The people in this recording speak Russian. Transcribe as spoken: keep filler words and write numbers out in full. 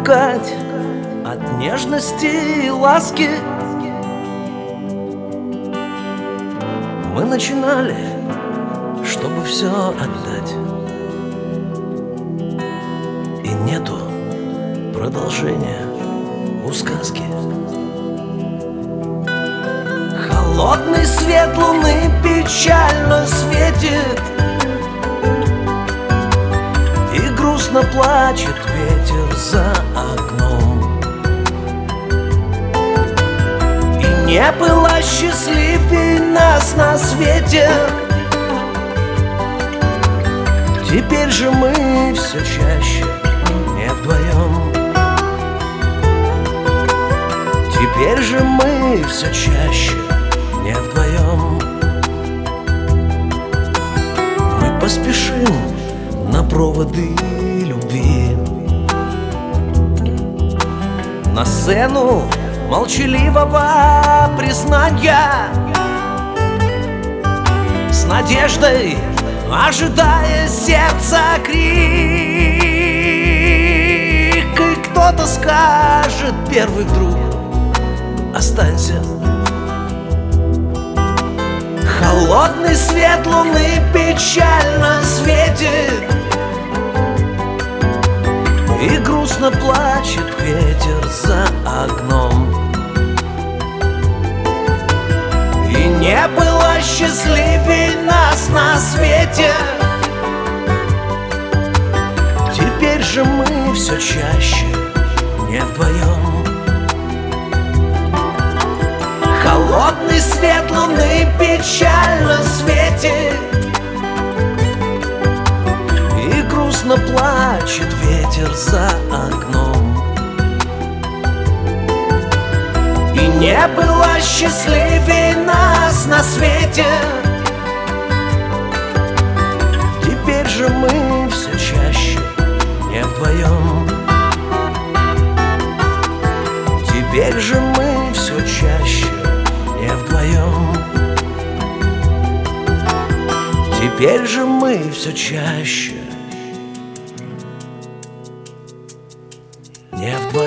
привыкать от нежности и ласки. Мы начинали, чтобы все отдать, и нету продолжения у сказки. Холодный свет луны печально светит, и грустно плачет ветер за окном. И не было счастливей нас на свете. Теперь же мы все чаще не вдвоем. Теперь же мы все чаще не вдвоем. Мы поспешим на проводы любви, на сцену молчаливого признания, с надеждой ожидая сердца крик. И кто-то скажет первый вдруг: останься. Холодный свет луны печально светит, и грустно плачет ветер за окном. И не было счастливей нас на свете. Теперь же мы все чаще не вдвоем. Холодный свет луны печально светит, и грустно плачет ветер за окном. И не было счастливей нас на свете. Теперь же мы все чаще не вдвоем. Теперь же мы все чаще не вдвоем. Теперь же мы все чаще не вдвоем.